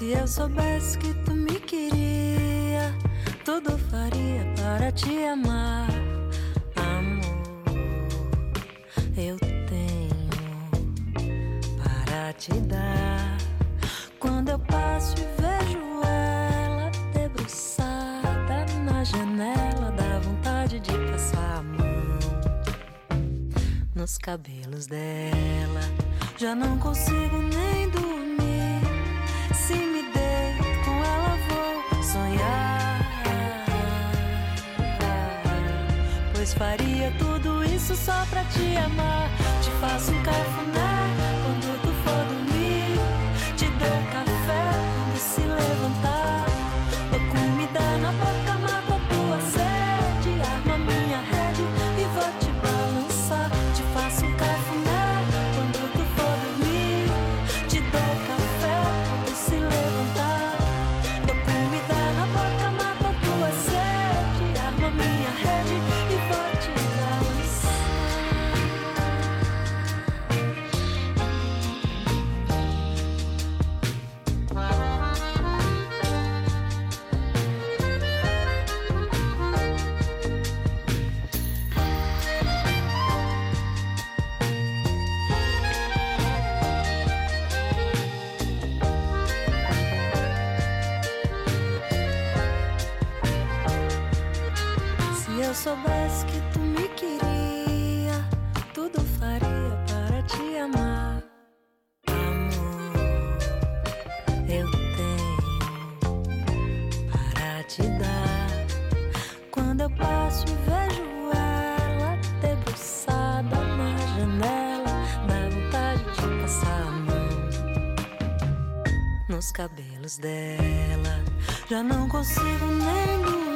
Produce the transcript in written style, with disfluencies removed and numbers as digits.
Se eu soubesse que tu me queria, tudo faria para te amar. Amor, eu tenho para te dar. Quando eu passo e vejo ela debruçada na janela, dá vontade de passar a mão nos cabelos dela. Já não consigo nem dormir. Se me deito com ela vou sonhar, pois faria tudo isso só pra te amar. Te faço um cafuné quando tu for dormir, te dou café quando se levantar, dou comida na boca, mato a tua sede, arma minha rede e vou te balançar. Te faço um cafuné quando tu for dormir, te dou café quando se levantar, dou comida na boca, mato a tua sede, arma minha rede e vou te balançar. Se eu soubesse que tu me queria, tudo faria para te amar. Amor, eu tenho para te dar. Quando eu passo e vejo ela debruçada na janela, dá vontade de passar a mão nos cabelos dela. Já não consigo nem dormir.